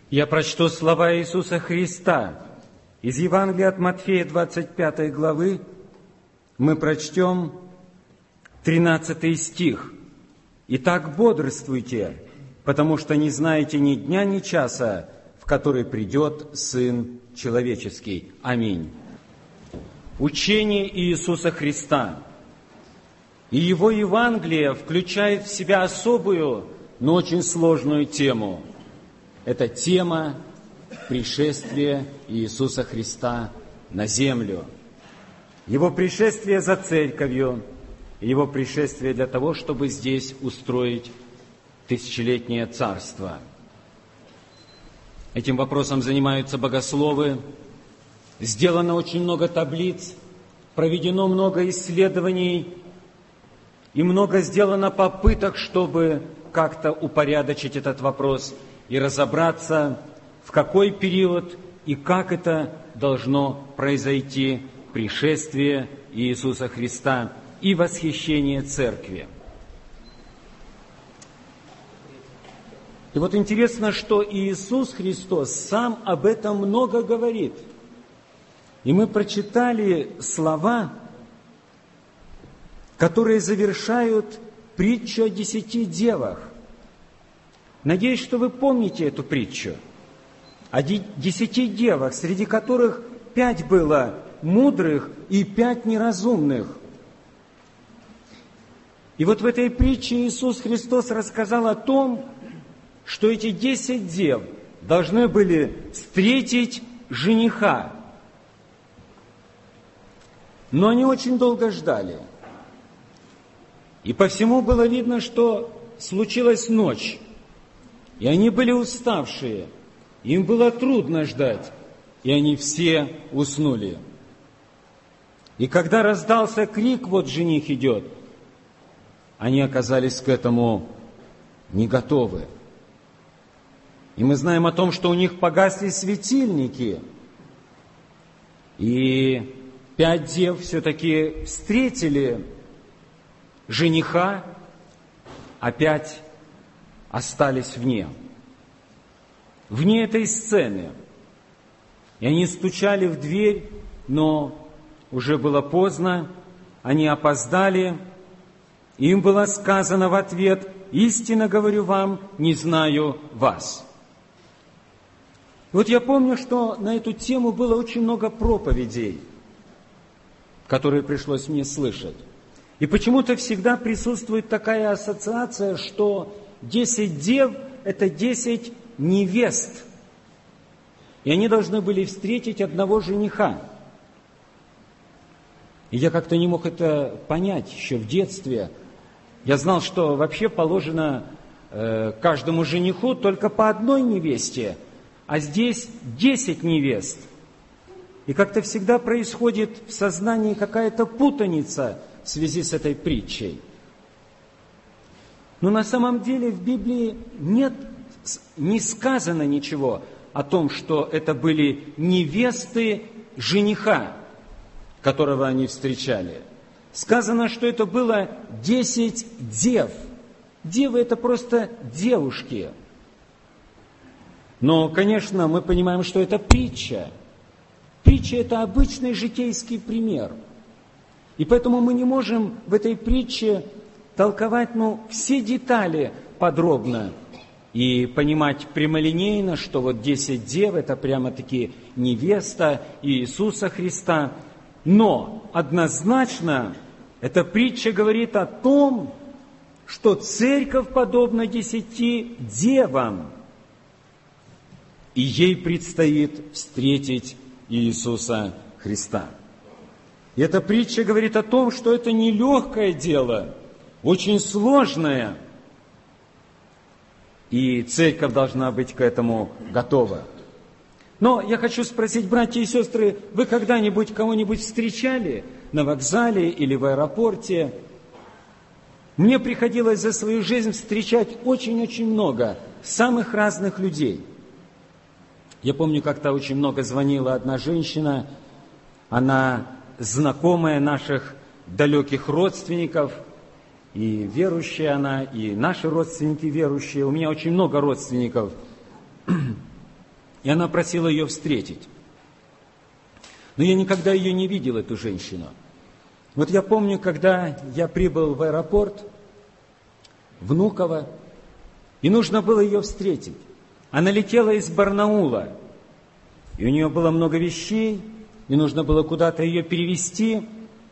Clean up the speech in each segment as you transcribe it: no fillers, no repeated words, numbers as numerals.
Я прочту слова Иисуса Христа из Евангелия от Матфея, 25 главы. Мы прочтем 13 стих. «Итак, бодрствуйте, потому что не знаете ни дня, ни часа, в который придет Сын Человеческий». Аминь. Учение Иисуса Христа и Его Евангелие включает в себя особую, но очень сложную тему. Это тема пришествия Иисуса Христа на землю. Его пришествие за церковью, Его пришествие для того, чтобы здесь устроить тысячелетнее царство. Этим вопросом занимаются богословы. Сделано очень много таблиц, проведено много исследований и много сделано попыток, чтобы как-то упорядочить этот вопрос и разобраться, в какой период и как это должно произойти пришествие Иисуса Христа и восхищение Церкви. И вот интересно, что Иисус Христос сам об этом много говорит. И мы прочитали слова, которые завершают притчу о 10 девах. Надеюсь, что вы помните эту притчу о 10 девах, среди которых 5 было мудрых и 5 неразумных. И вот в этой притче Иисус Христос рассказал о том, что эти 10 дев должны были встретить жениха. Но они очень долго ждали. И по всему было видно, что случилась ночь. И они были уставшие, им было трудно ждать, и они все уснули. И когда раздался крик, вот жених идет, они оказались к этому не готовы. И мы знаем о том, что у них погасли светильники, и 5 дев все-таки встретили жениха, а 5 остались вне этой сцены. И они стучали в дверь, но уже было поздно, они опоздали, и им было сказано в ответ: «Истинно говорю вам, не знаю вас». И вот я помню, что на эту тему было очень много проповедей, которые пришлось мне слышать. И почему-то всегда присутствует такая ассоциация, что 10 дев – это 10 невест. И они должны были встретить одного жениха. И я как-то не мог это понять еще в детстве. Я знал, что вообще положено каждому жениху только по одной невесте, а здесь 10 невест. И как-то всегда происходит в сознании какая-то путаница в связи с этой притчей. Но на самом деле в Библии не сказано ничего о том, что это были невесты жениха, которого они встречали. Сказано, что это было 10 дев. Девы – это просто девушки. Но, конечно, мы понимаем, что это притча. Притча – это обычный житейский пример. И поэтому мы не можем в этой притче толковать все детали подробно и понимать прямолинейно, что вот 10 дев – это прямо-таки невеста Иисуса Христа. Но однозначно эта притча говорит о том, что церковь подобна 10 девам, и ей предстоит встретить Иисуса Христа. И эта притча говорит о том, что это нелегкое дело, очень сложное, и церковь должна быть к этому готова. Но я хочу спросить, братья и сестры, вы когда-нибудь кого-нибудь встречали на вокзале или в аэропорте? Мне приходилось за свою жизнь встречать очень-очень много самых разных людей. Я помню, как-то очень много звонила одна женщина, она знакомая наших далеких родственников, и верующая она, и наши родственники верующие. У меня очень много родственников. И она просила ее встретить. Но я никогда ее не видел, эту женщину. Вот я помню, когда я прибыл в аэропорт Внуково, и нужно было ее встретить. Она летела из Барнаула, и у нее было много вещей, и нужно было куда-то ее перевезти.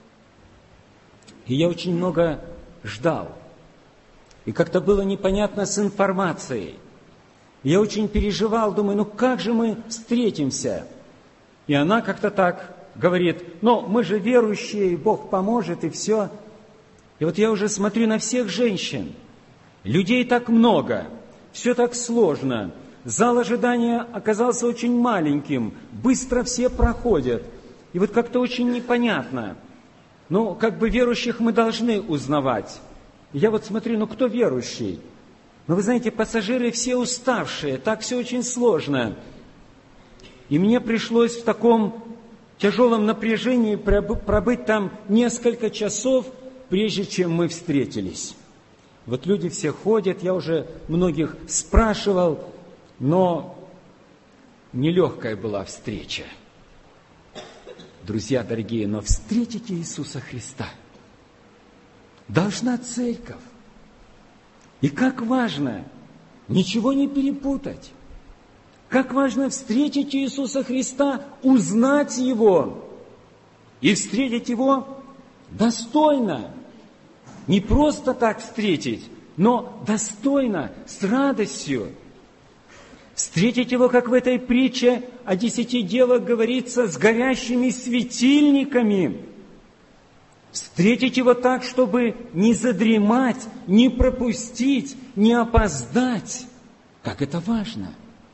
И я очень много ждал. И как-то было непонятно с информацией. Я очень переживал, думаю, как же мы встретимся? И она как-то так говорит, мы же верующие, и Бог поможет, и все. И вот я уже смотрю на всех женщин. Людей так много, все так сложно. Зал ожидания оказался очень маленьким, быстро все проходят. И вот как-то очень непонятно. Верующих мы должны узнавать. И я вот смотрю, кто верующий? Вы знаете, пассажиры все уставшие, так все очень сложно. И мне пришлось в таком тяжелом напряжении пробыть там несколько часов, прежде чем мы встретились. Вот люди все ходят, я уже многих спрашивал, но нелегкая была встреча. Друзья дорогие, но встретить Иисуса Христа должна церковь. И как важно ничего не перепутать. Как важно встретить Иисуса Христа, узнать Его и встретить Его достойно. Не просто так встретить, но достойно, с радостью. Встретить Его, как в этой притче о 10 девах говорится, с горящими светильниками. Встретить Его так, чтобы не задремать, не пропустить, не опоздать. Как это важно!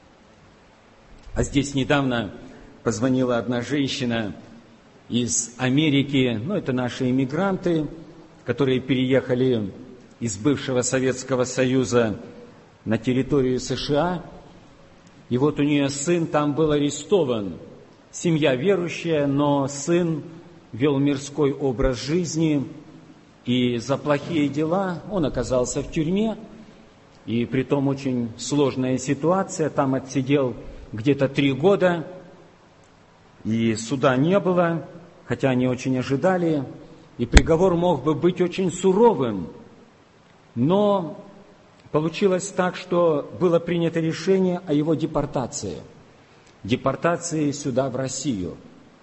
А здесь недавно позвонила одна женщина из Америки, это наши иммигранты, которые переехали из бывшего Советского Союза на территорию США. И вот у нее сын там был арестован. Семья верующая, но сын вел мирской образ жизни, и за плохие дела он оказался в тюрьме, и притом очень сложная ситуация, там отсидел где-то 3 года, и суда не было, хотя они очень ожидали, и приговор мог бы быть очень суровым, но получилось так, что было принято решение о его депортации сюда, в Россию.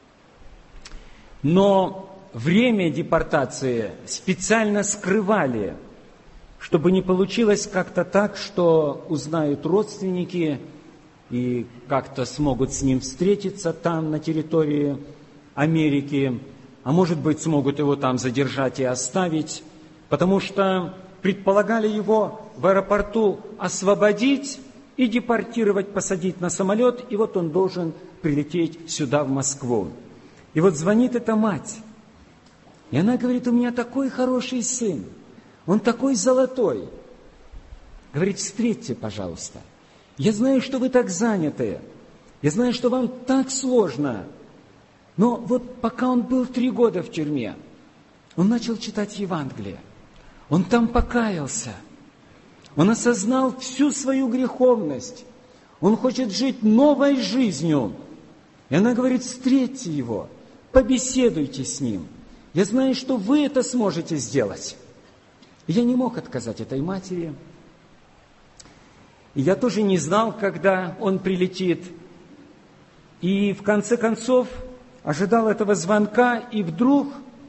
Но время депортации специально скрывали, чтобы не получилось как-то так, что узнают родственники и как-то смогут с ним встретиться там, на территории Америки, а может быть, смогут его там задержать и оставить, потому что предполагали его в аэропорту освободить и депортировать, посадить на самолет, и вот он должен прилететь сюда, в Москву. И вот звонит эта мать, и она говорит, у меня такой хороший сын, он такой золотой. Говорит, встретьте, пожалуйста. Я знаю, что вы так заняты, я знаю, что вам так сложно, но вот пока он был 3 года в тюрьме, он начал читать Евангелие, он там покаялся, он осознал всю свою греховность, он хочет жить новой жизнью. И она говорит, встретьте его, побеседуйте с ним. Я знаю, что вы это сможете сделать. И я не мог отказать этой матери. И я тоже не знал, когда он прилетит. И в конце концов ожидал этого звонка, и вдруг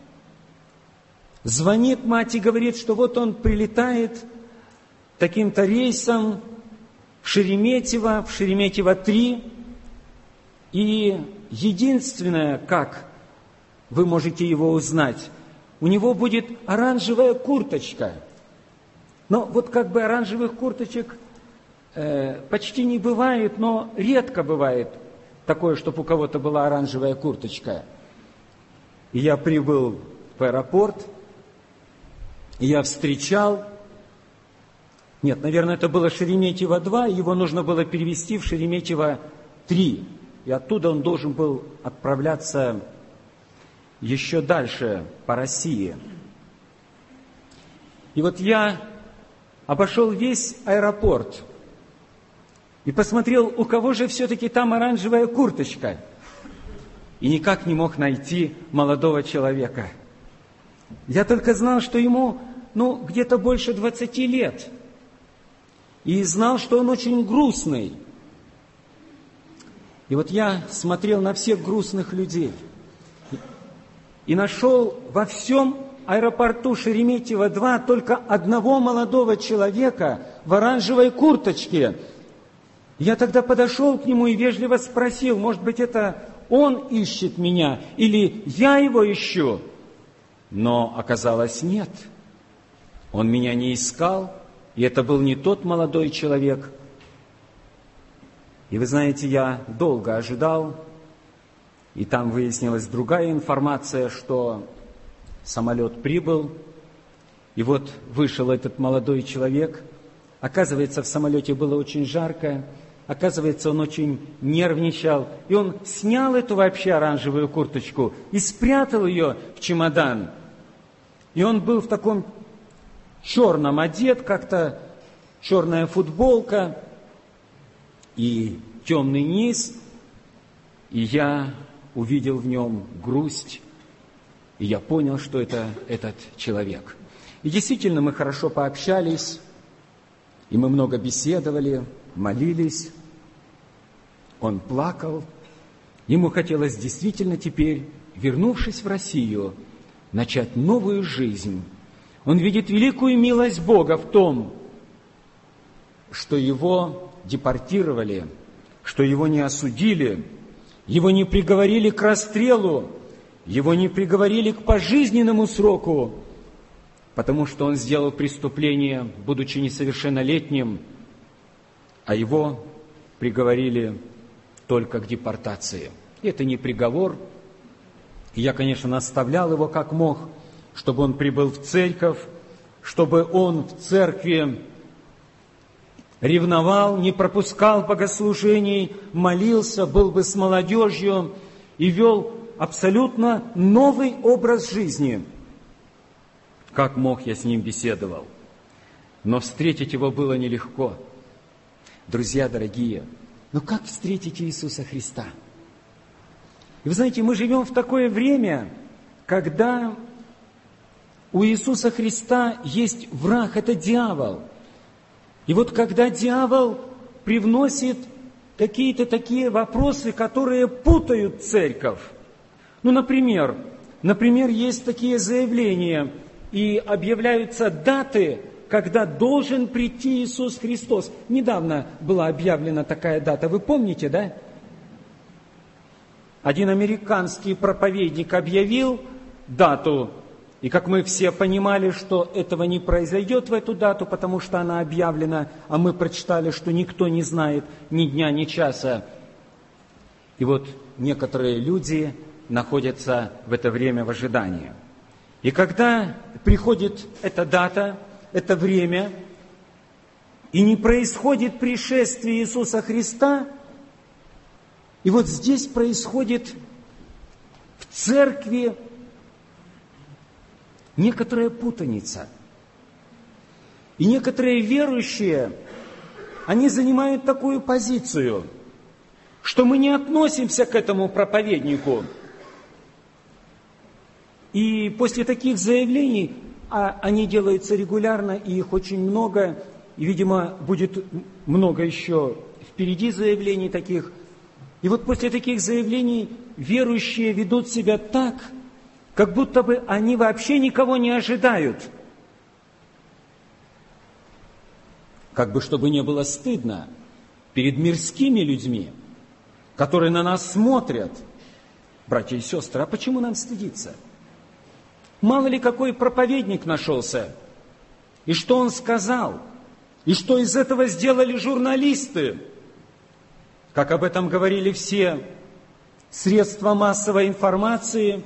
звонит мать и говорит, что вот он прилетает таким-то рейсом в Шереметьево 3. И единственное, как вы можете его узнать, у него будет оранжевая курточка. Но вот как бы оранжевых курточек почти не бывает, но редко бывает такое, чтобы у кого-то была оранжевая курточка. И я прибыл в аэропорт, и я встречал... Нет, наверное, это было Шереметьево 2, его нужно было перевести в Шереметьево 3. И оттуда он должен был отправляться еще дальше по России. И вот я обошел весь аэропорт. и посмотрел, у кого же все-таки там оранжевая курточка, и никак не мог найти молодого человека. Я только знал, что ему, где-то больше 20 лет, и знал, что он очень грустный. И вот я смотрел на всех грустных людей и нашел во всем аэропорту Шереметьево-2 только одного молодого человека в оранжевой курточке. Я тогда подошел к нему и вежливо спросил, может быть, это он ищет меня или я его ищу? Но оказалось, нет. Он меня не искал, и это был не тот молодой человек. И вы знаете, я долго ожидал, и там выяснилась другая информация, что самолет прибыл, и вот вышел этот молодой человек. Оказывается, в самолете было очень жарко, оказывается, он очень нервничал, и он снял эту вообще оранжевую курточку и спрятал ее в чемодан. И он был в таком черном одет, как-то черная футболка и темный низ, и я увидел в нем грусть, и я понял, что это этот человек. И действительно, мы хорошо пообщались, и мы много беседовали, молились. Он плакал. Ему хотелось действительно теперь, вернувшись в Россию, начать новую жизнь. Он видит великую милость Бога в том, что его депортировали, что его не осудили, его не приговорили к расстрелу, его не приговорили к пожизненному сроку, потому что он сделал преступление, будучи несовершеннолетним, а его приговорили только к депортации. Это не приговор. И я, конечно, наставлял его как мог, чтобы он прибыл в церковь, чтобы он в церкви ревновал, не пропускал богослужений, молился, был бы с молодежью и вел абсолютно новый образ жизни. Как мог, я с ним беседовал. Но встретить его было нелегко. Друзья дорогие, как встретить Иисуса Христа? И вы знаете, мы живем в такое время, когда у Иисуса Христа есть враг, это дьявол. И вот когда дьявол привносит какие-то такие вопросы, которые путают церковь. Например, есть такие заявления, и объявляются даты, когда должен прийти Иисус Христос. Недавно была объявлена такая дата, вы помните, да? Один американский проповедник объявил дату, и как мы все понимали, что этого не произойдет в эту дату, потому что она объявлена, а мы прочитали, что никто не знает ни дня, ни часа. И вот некоторые люди находятся в это время в ожидании. И когда приходит эта дата, это время, и не происходит пришествие Иисуса Христа, и вот здесь происходит в церкви некоторая путаница. И некоторые верующие, они занимают такую позицию, что мы не относимся к этому проповеднику. И после таких заявлений, а они делаются регулярно, и их очень много, и, видимо, будет много еще впереди заявлений таких. И вот после таких заявлений верующие ведут себя так, как будто бы они вообще никого не ожидают. Как бы чтобы не было стыдно перед мирскими людьми, которые на нас смотрят. Братья и сестры, а почему нам стыдиться? Мало ли какой проповедник нашелся, и что он сказал, и что из этого сделали журналисты, как об этом говорили все средства массовой информации,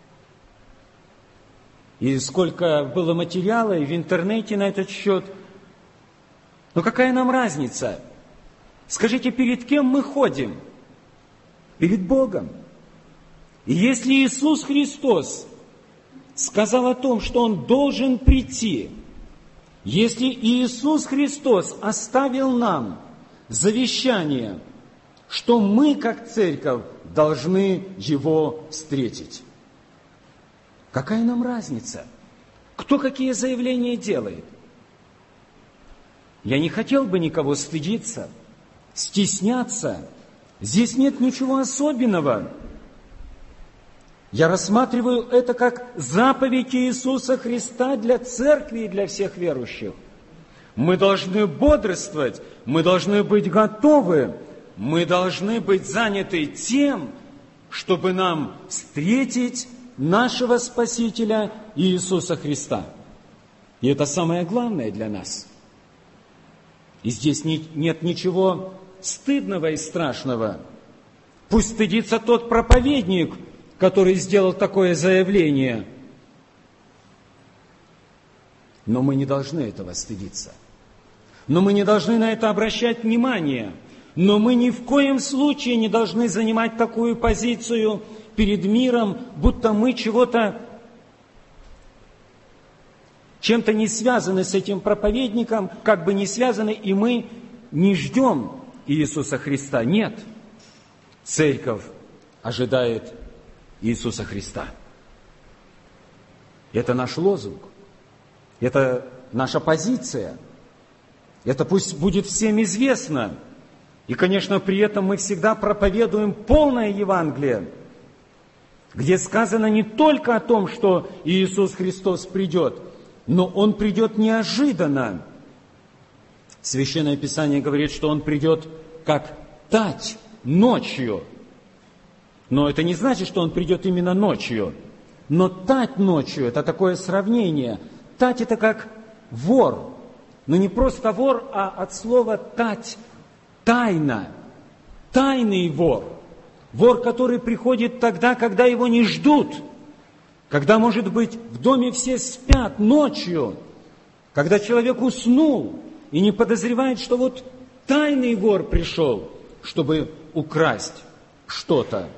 и сколько было материала и в интернете на этот счет. Но какая нам разница? Скажите, перед кем мы ходим? Перед Богом. И если Иисус Христос сказал о том, что Он должен прийти, если Иисус Христос оставил нам завещание, что мы, как церковь, должны его встретить. Какая нам разница? Кто какие заявления делает? Я не хотел бы никого стыдиться, стесняться. Здесь нет ничего особенного. Я рассматриваю это как заповедь Иисуса Христа для церкви и для всех верующих. Мы должны бодрствовать, мы должны быть готовы, мы должны быть заняты тем, чтобы нам встретить нашего Спасителя Иисуса Христа. И это самое главное для нас. И здесь нет ничего стыдного и страшного. Пусть стыдится тот проповедник, который сделал такое заявление. Но мы не должны этого стыдиться. Но мы не должны на это обращать внимание. Но мы ни в коем случае не должны занимать такую позицию перед миром, будто мы чем-то не связаны с этим проповедником, как бы не связаны, и мы не ждем Иисуса Христа. Нет. Церковь ожидает Иисуса Христа. Это наш лозунг. Это наша позиция. Это пусть будет всем известно. И, конечно, при этом мы всегда проповедуем полное Евангелие, где сказано не только о том, что Иисус Христос придет, но Он придет неожиданно. Священное Писание говорит, что Он придет как тать ночью. Но это не значит, что Он придет именно ночью. Но тать ночью – это такое сравнение. Тать – это как вор. Но не просто вор, а от слова тать – тайна. Тайный вор. Вор, который приходит тогда, когда его не ждут. Когда, может быть, в доме все спят ночью. Когда человек уснул и не подозревает, что вот тайный вор пришел, чтобы украсть что-то.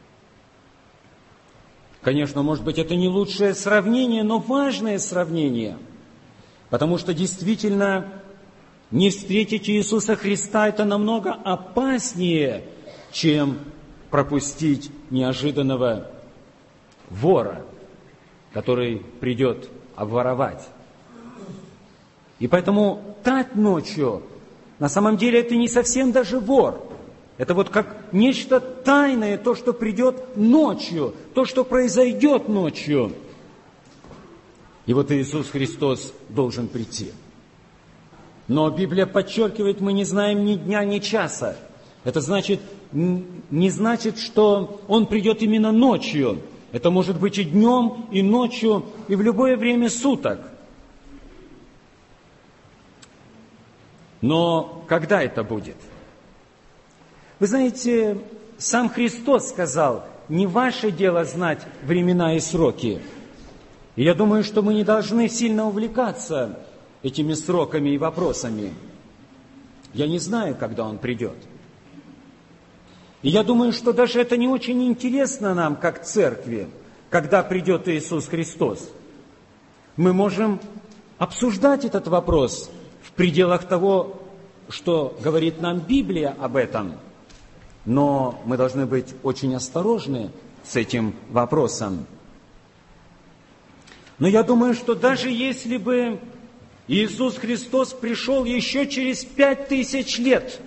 Конечно, может быть, это не лучшее сравнение, но важное сравнение. Потому что действительно не встретить Иисуса Христа – это намного опаснее, чем пропустить неожиданного вора, который придет обворовать. И поэтому тать ночью, на самом деле, это не совсем даже вор. Это вот как нечто тайное, то, что придет ночью, то, что произойдет ночью. И вот Иисус Христос должен прийти. Но Библия подчеркивает, мы не знаем ни дня, ни часа. Это не значит, что Он придет именно ночью. Это может быть и днем, и ночью, и в любое время суток. Но когда это будет? Вы знаете, сам Христос сказал, не ваше дело знать времена и сроки. И я думаю, что мы не должны сильно увлекаться этими сроками и вопросами. Я не знаю, когда Он придет. И я думаю, что даже это не очень интересно нам, как церкви, когда придет Иисус Христос. Мы можем обсуждать этот вопрос в пределах того, что говорит нам Библия об этом. Но мы должны быть очень осторожны с этим вопросом. Но я думаю, что даже если бы Иисус Христос пришел еще через 5000 лет,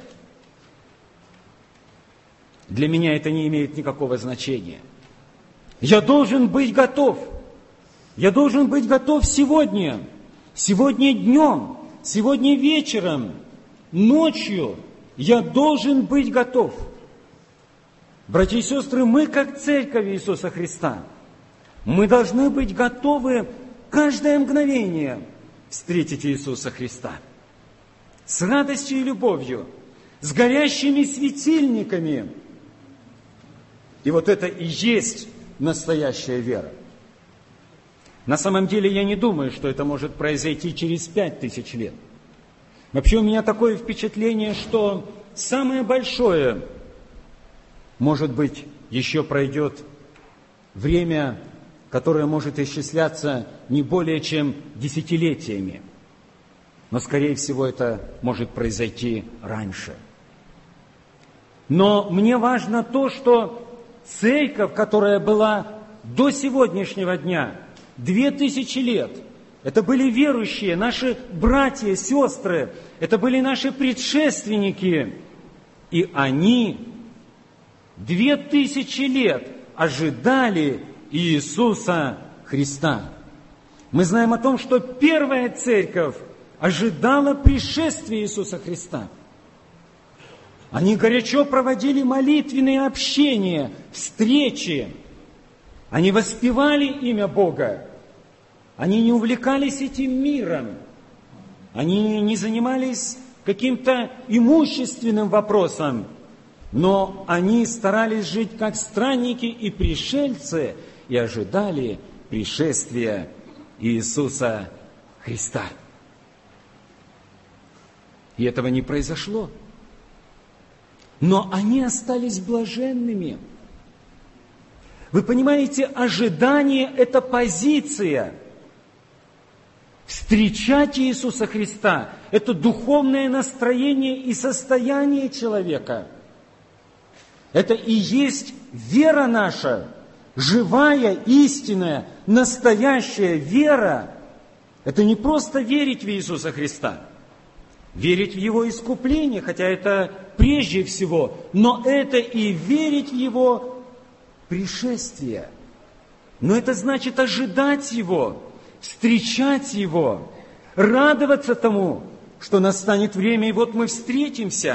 для меня это не имеет никакого значения. Я должен быть готов. Я должен быть готов сегодня. Сегодня днем, сегодня вечером, ночью. Я должен быть готов. Братья и сестры, мы, как церковь Иисуса Христа, мы должны быть готовы каждое мгновение встретить Иисуса Христа. С радостью и любовью, с горящими светильниками. И вот это и есть настоящая вера. На самом деле я не думаю, что это может произойти через 5000 лет. Вообще у меня такое впечатление, что самое большое, может быть, еще пройдет время, которое может исчисляться не более чем десятилетиями. Но, скорее всего, это может произойти раньше. Но мне важно то, что церковь, которая была до сегодняшнего дня, 2000 лет, это были верующие, наши братья, сестры, это были наши предшественники, и они 2000 лет ожидали Иисуса Христа. Мы знаем о том, что первая церковь ожидала пришествия Иисуса Христа. Они горячо проводили молитвенные общения, встречи. Они воспевали имя Бога. Они не увлекались этим миром. Они не занимались каким-то имущественным вопросом. Но они старались жить как странники и пришельцы и ожидали пришествия Иисуса Христа. И этого не произошло. Но они остались блаженными. Вы понимаете, ожидание – это позиция. Встречать Иисуса Христа – это духовное настроение и состояние человека. Это и есть вера наша, живая, истинная, настоящая вера. Это не просто верить в Иисуса Христа, верить в Его искупление, хотя это прежде всего, но это и верить в Его пришествие. Но это значит ожидать Его, встречать Его, радоваться тому, что настанет время, и вот мы встретимся.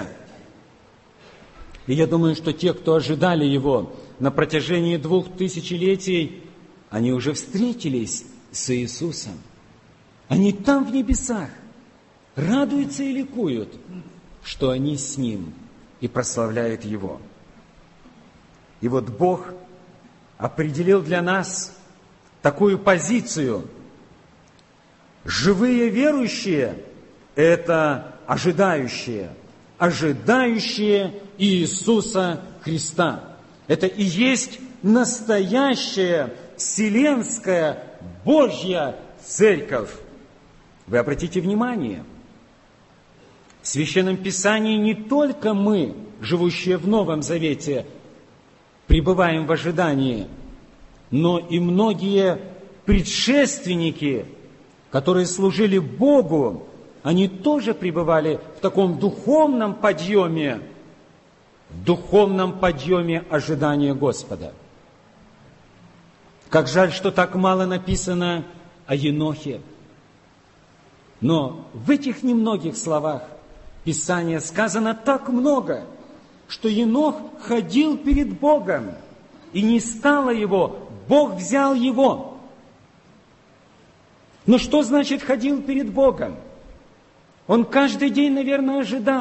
И я думаю, что те, кто ожидали Его на протяжении 2000 летий, они уже встретились с Иисусом. Они там в небесах радуются и ликуют, что они с Ним и прославляют Его. И вот Бог определил для нас такую позицию. Живые верующие – это ожидающие Иисуса Христа. Это и есть настоящая вселенская Божья Церковь. Вы обратите внимание, в Священном Писании не только мы, живущие в Новом Завете, пребываем в ожидании, но и многие предшественники, которые служили Богу, они тоже пребывали в таком духовном подъеме ожидания Господа. Как жаль, что так мало написано о Енохе. Но в этих немногих словах Писания сказано так много, что Енох ходил перед Богом, и не стало его, Бог взял его. Но что значит ходил перед Богом? Он каждый день, наверное,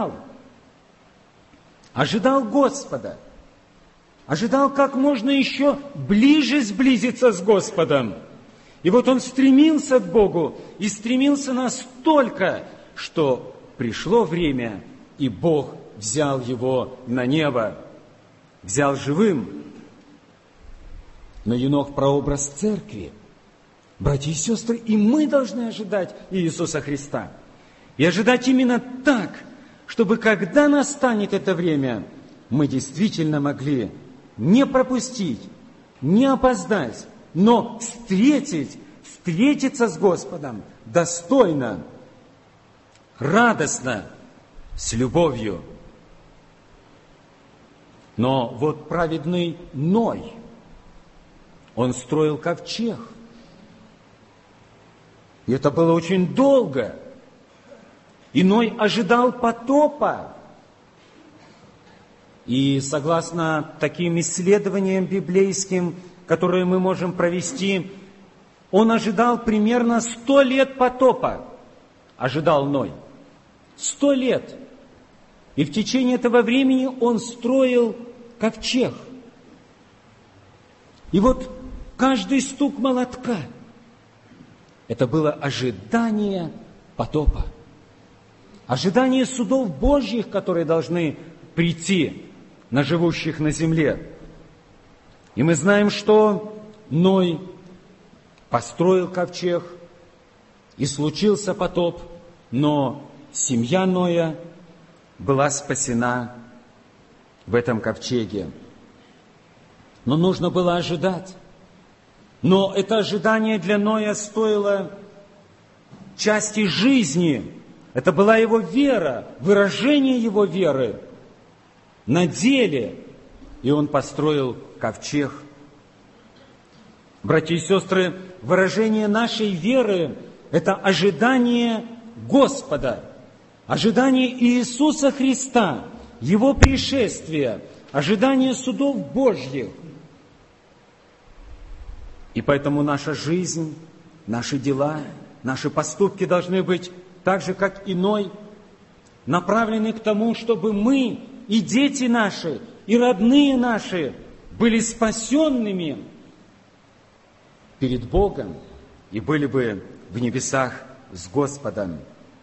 ожидал Господа, ожидал, как можно еще ближе сблизиться с Господом. И вот он стремился к Богу, и стремился настолько, что пришло время, и Бог взял его на небо, взял живым. Но Енох – прообраз церкви. Братья и сестры, и мы должны ожидать Иисуса Христа. И ожидать именно так, чтобы, когда настанет это время, мы действительно могли не пропустить, не опоздать, но встретиться с Господом достойно, радостно, с любовью. Но вот праведный Ной, он строил ковчег. И это было очень долго. И Ной ожидал потопа. И согласно таким исследованиям библейским, которые мы можем провести, он ожидал примерно 100 лет потопа. Ожидал Ной. 100 лет. И в течение этого времени он строил ковчег. И вот каждый стук молотка – это было ожидание потопа. Ожидание судов Божьих, которые должны прийти на живущих на земле. И мы знаем, что Ной построил ковчег, и случился потоп, но семья Ноя была спасена в этом ковчеге. Но нужно было ожидать. Но это ожидание для Ноя стоило части жизни. Это была его вера, выражение его веры на деле. И он построил ковчег. Братья и сестры, выражение нашей веры – это ожидание Господа, ожидание Иисуса Христа, Его пришествия, ожидание судов Божьих. И поэтому наша жизнь, наши дела, наши поступки должны быть так же, как иной, направлены к тому, чтобы мы и дети наши, и родные наши были спасенными перед Богом и были бы в небесах с Господом.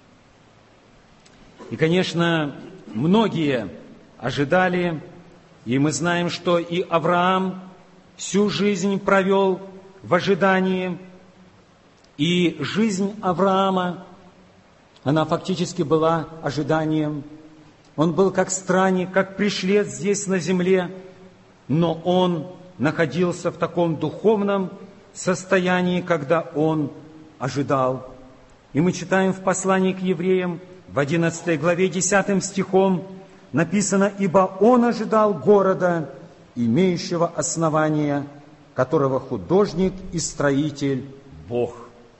И, конечно, многие ожидали, и мы знаем, что и Авраам всю жизнь провел в ожидании, и жизнь Авраама, она фактически была ожиданием. Он был как странник, как пришлец здесь на земле, но он находился в таком духовном состоянии, когда он ожидал. И мы читаем в послании к евреям, в 11 главе, 10 стихом, написано: «Ибо он ожидал города, имеющего основания, которого художник и строитель Бог».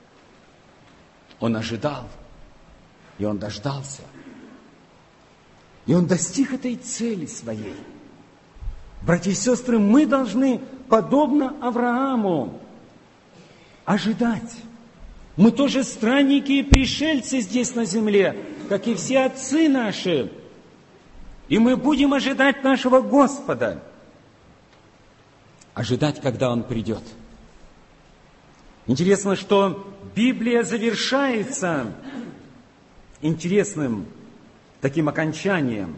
Он ожидал, и он дождался. И он достиг этой цели своей. Братья и сестры, мы должны, подобно Аврааму, ожидать. Мы тоже странники и пришельцы здесь на земле, как и все отцы наши. И мы будем ожидать нашего Господа. Ожидать, когда Он придет. Интересно, что Библия завершается интересным таким окончанием.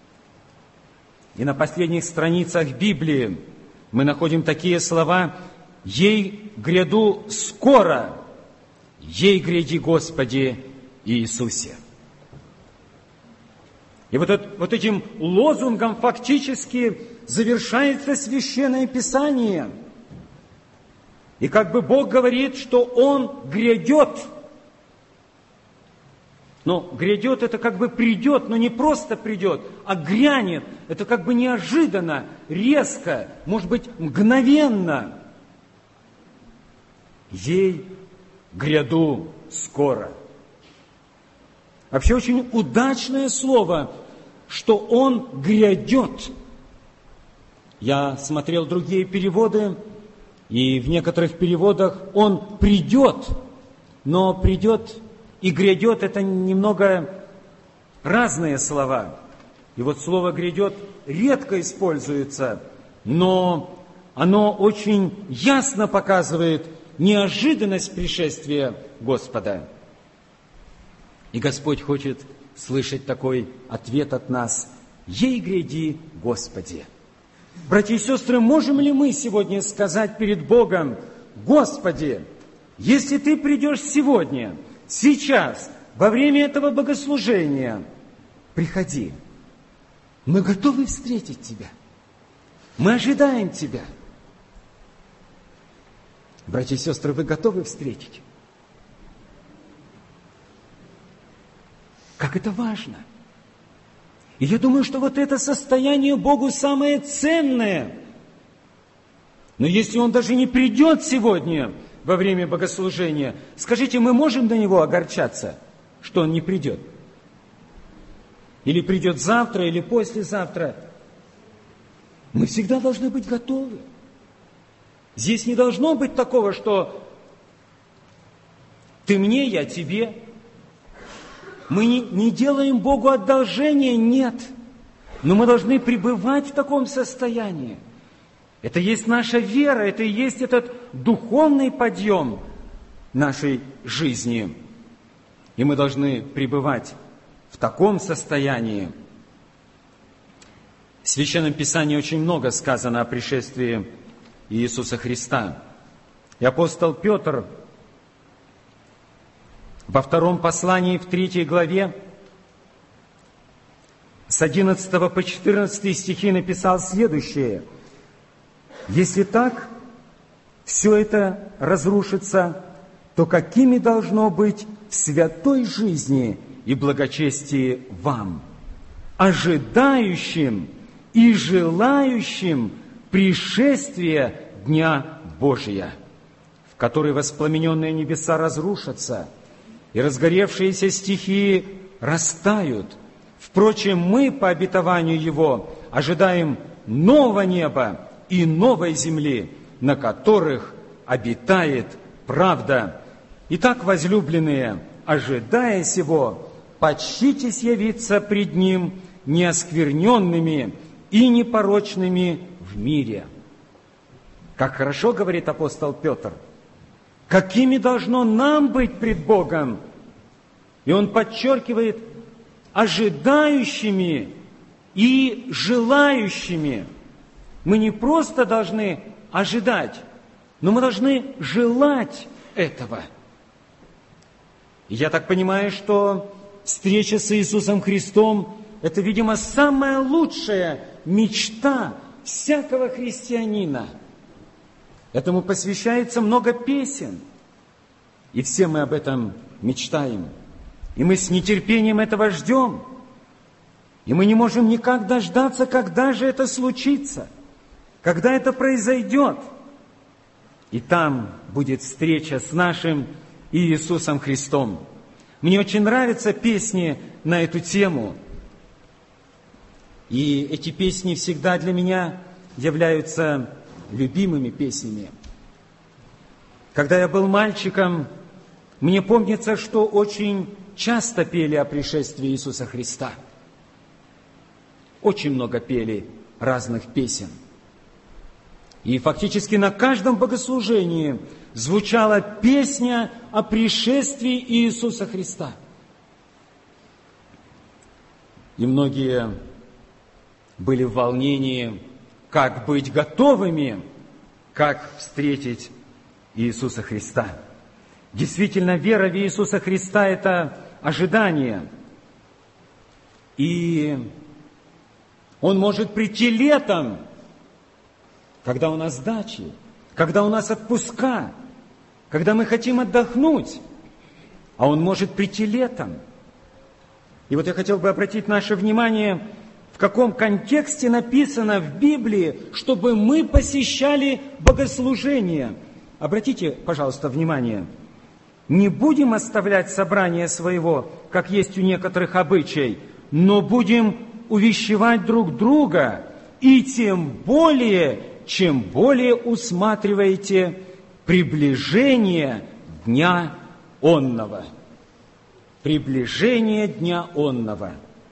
И на последних страницах Библии мы находим такие слова: «Ей гряду скоро, ей гряди, Господи Иисусе». И вот этим лозунгом фактически завершается Священное Писание. И как бы Бог говорит, что Он грядет. Но грядет — это как бы придет, но не просто придет, а грянет. Это как бы неожиданно, резко, может быть, мгновенно. Ей гряду скоро. Вообще очень удачное слово, что Он грядет. Я смотрел другие переводы, и в некоторых переводах Он придет, но придет и грядет — это немного разные слова. И вот слово «грядет» редко используется, но оно очень ясно показывает неожиданность пришествия Господа. И Господь хочет слышать такой ответ от нас: «Ей гряди, Господи». Братья и сестры, можем ли мы сегодня сказать перед Богом: «Господи, если Ты придешь сегодня, сейчас, во время этого богослужения, приходи. Мы готовы встретить Тебя. Мы ожидаем Тебя». Братья и сестры, вы готовы встретить? Как это важно! И я думаю, что вот это состояние Богу самое ценное. Но если Он даже не придет сегодня во время богослужения, скажите, мы можем на Него огорчаться, что Он не придет? Или придет завтра, или послезавтра? Мы всегда должны быть готовы. Здесь не должно быть такого, что ты мне, я тебе. Мы не делаем Богу одолжения, нет. Но мы должны пребывать в таком состоянии. Это есть наша вера, это и есть этот духовный подъем нашей жизни. И мы должны пребывать в таком состоянии. В Священном Писании очень много сказано о пришествии Иисуса Христа. И апостол Петр во втором послании, в 3 главе, с 11 по 14 стихи написал следующее. «Если так все это разрушится, то какими должно быть в святой жизни и благочестии вам, ожидающим и желающим пришествия Дня Божия, в который воспламененные небеса разрушатся, и разгоревшиеся стихии растают. Впрочем, мы по обетованию Его ожидаем нового неба и новой земли, на которых обитает правда. Итак, возлюбленные, ожидая сего, почтитесь явиться пред Ним неоскверненными и непорочными в мире». Как хорошо говорит апостол Петр, какими должно нам быть пред Богом. И он подчеркивает, ожидающими и желающими. Мы не просто должны ожидать, но мы должны желать этого. И я так понимаю, что встреча с Иисусом Христом – это, видимо, самая лучшая мечта всякого христианина. Этому посвящается много песен. И все мы об этом мечтаем. И мы с нетерпением этого ждем. И мы не можем никак дождаться, когда же это случится, когда это произойдет. И там будет встреча с нашим Иисусом Христом. Мне очень нравятся песни на эту тему. И эти песни всегда для меня являются любимыми песнями. Когда я был мальчиком, мне помнится, что очень часто пели о пришествии Иисуса Христа. Очень много пели разных песен. И фактически на каждом богослужении звучала песня о пришествии Иисуса Христа. И многие были в волнении, как быть готовыми, как встретить Иисуса Христа. Действительно, вера в Иисуса Христа – это ожидание. И Он может прийти летом, когда у нас дачи, когда у нас отпуска, когда мы хотим отдохнуть. А Он может прийти летом. И вот я хотел бы обратить наше внимание, в каком контексте написано в Библии, чтобы мы посещали богослужения. Обратите, пожалуйста, внимание. Не будем оставлять собрание своего, как есть у некоторых обычай, но будем увещевать друг друга, и тем более, чем более усматриваете приближение Дня онного. Приближение Дня онного.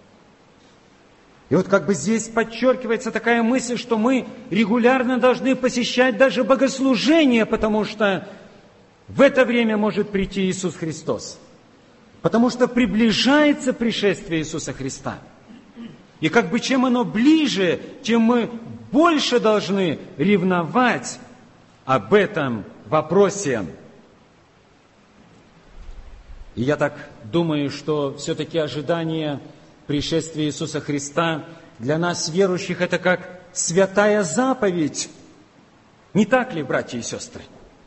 И вот как бы здесь подчеркивается такая мысль, что мы регулярно должны посещать даже богослужения, потому что в это время может прийти Иисус Христос. Потому что приближается пришествие Иисуса Христа. И как бы чем оно ближе, тем мы больше должны ревновать об этом вопросе. И я так думаю, что все-таки ожидание пришествия Иисуса Христа для нас, верующих, это как святая заповедь. Не так ли, братья и сестры?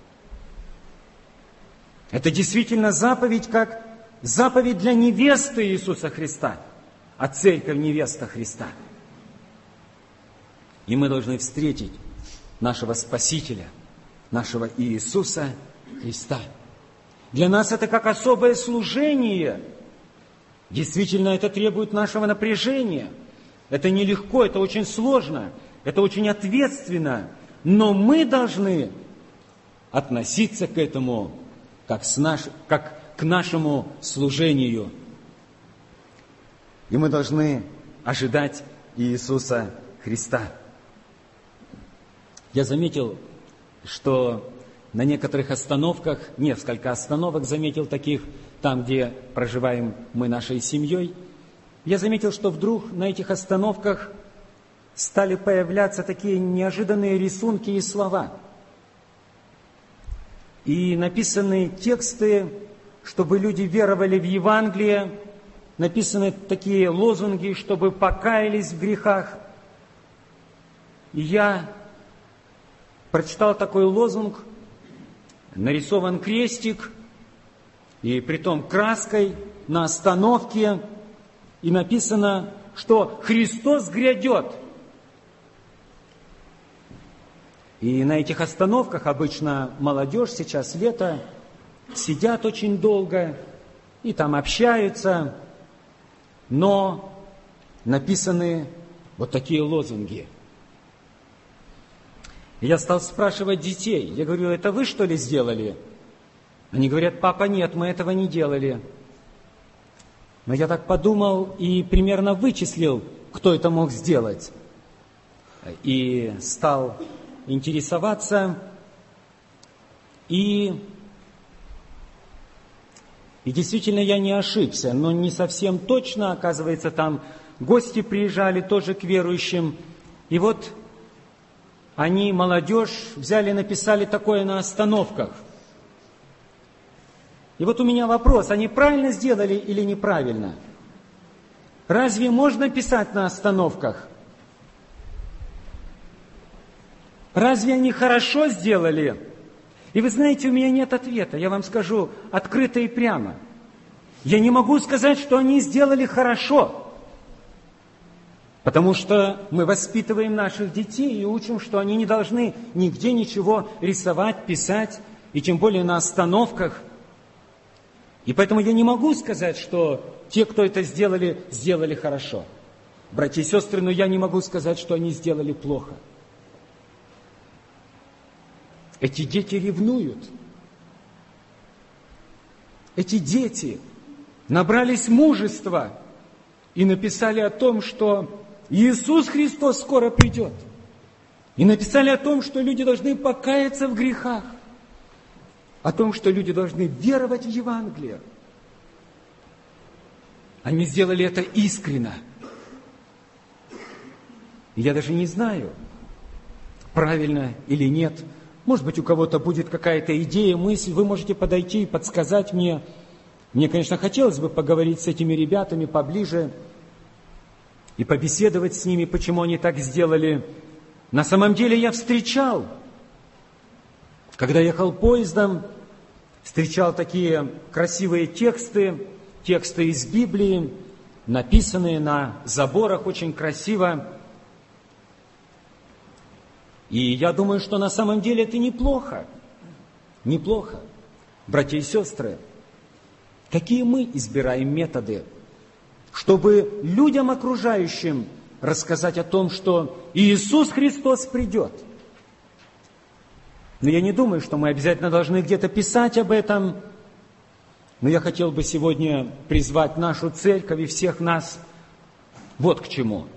Это действительно заповедь, как заповедь для невесты Иисуса Христа, а церковь невеста Христа. И мы должны встретить нашего Спасителя, нашего Иисуса Христа. Для нас это как особое служение. Действительно, это требует нашего напряжения. Это нелегко, это очень сложно, это очень ответственно. Но мы должны относиться к этому как к нашему служению. И мы должны ожидать Иисуса Христа. Я заметил, что на некоторых остановках, несколько остановок заметил таких, там, где проживаем мы нашей семьей, я заметил, что вдруг на этих остановках стали появляться такие неожиданные рисунки и слова. И написанные тексты, чтобы люди веровали в Евангелие, написаны такие лозунги, чтобы покаялись в грехах. И я прочитал такой лозунг, нарисован крестик, и притом краской на остановке, и написано, что Христос грядет. И на этих остановках обычно молодежь, сейчас лето, сидят очень долго и там общаются, но написаны вот такие лозунги. И я стал спрашивать детей, я говорю, это вы что ли сделали? Они говорят, папа, нет, мы этого не делали. Но я так подумал и примерно вычислил, кто это мог сделать. И стал интересоваться. И действительно я не ошибся, но не совсем точно. Оказывается, там гости приезжали тоже к верующим. И вот они, молодежь, взяли, написали такое на остановках. И вот у меня вопрос, они правильно сделали или неправильно? Разве можно писать на остановках? Разве они хорошо сделали? И вы знаете, у меня нет ответа, я вам скажу открыто и прямо. Я не могу сказать, что они сделали хорошо. Потому что мы воспитываем наших детей и учим, что они не должны нигде ничего рисовать, писать, и тем более на остановках. И поэтому я не могу сказать, что те, кто это сделали, сделали хорошо. Братья и сестры, но я не могу сказать, что они сделали плохо. Эти дети ревнуют. Эти дети набрались мужества и написали о том, что Иисус Христос скоро придет. И написали о том, что люди должны покаяться в грехах. О том, что люди должны веровать в Евангелие. Они сделали это искренно. Я даже не знаю, правильно или нет. Может быть, у кого-то будет какая-то идея, мысль. Вы можете подойти и подсказать мне. Мне, конечно, хотелось бы поговорить с этими ребятами поближе и побеседовать с ними, почему они так сделали. На самом деле я встречал, когда ехал поездом, встречал такие красивые тексты из Библии, написанные на заборах очень красиво. И я думаю, что на самом деле это неплохо. Неплохо. Братья и сестры, какие мы избираем методы, чтобы людям окружающим рассказать о том, что Иисус Христос придет. Но я не думаю, что мы обязательно должны где-то писать об этом. Но я хотел бы сегодня призвать нашу церковь и всех нас вот к чему.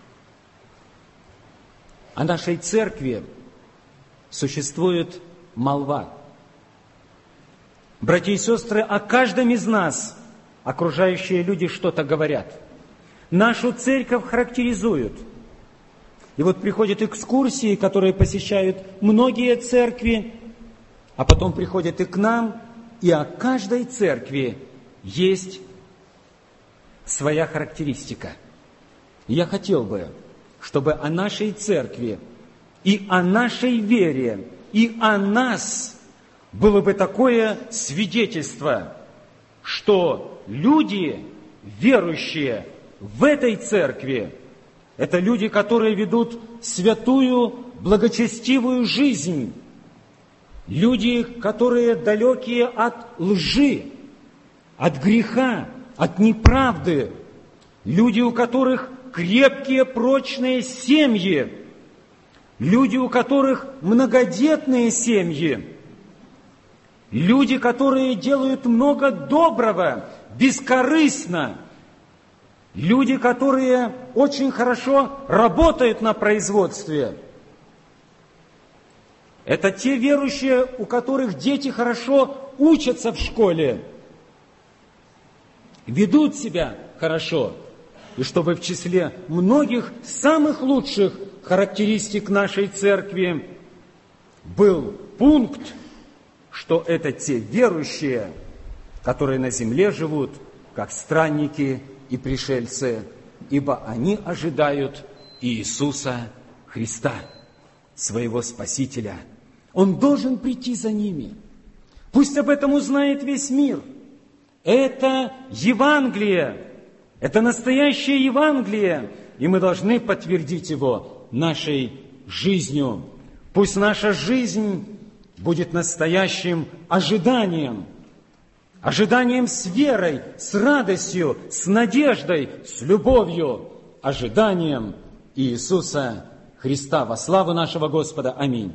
О нашей церкви существует молва. Братья и сестры, о каждом из нас окружающие люди что-то говорят. Нашу церковь характеризуют. И вот приходят экскурсии, которые посещают многие церкви, а потом приходят и к нам, и о каждой церкви есть своя характеристика. И я хотел бы, чтобы о нашей церкви и о нашей вере, и о нас было бы такое свидетельство, что люди, верующие в этой церкви, это люди, которые ведут святую, благочестивую жизнь. Люди, которые далекие от лжи, от греха, от неправды. Люди, у которых крепкие, прочные семьи. Люди, у которых многодетные семьи. Люди, которые делают много доброго, бескорыстно. Люди, которые очень хорошо работают на производстве. Это те верующие, у которых дети хорошо учатся в школе, ведут себя хорошо. И чтобы в числе многих самых лучших характеристик нашей церкви был пункт, что это те верующие, которые на земле живут, как странники и пришельцы, ибо они ожидают Иисуса Христа, своего Спасителя. Он должен прийти за ними. Пусть об этом узнает весь мир. Это Евангелие, это настоящее Евангелие, и мы должны подтвердить его нашей жизнью. Пусть наша жизнь будет настоящим ожиданием, ожиданием с верой, с радостью, с надеждой, с любовью, ожиданием Иисуса Христа. Во славу нашего Господа. Аминь.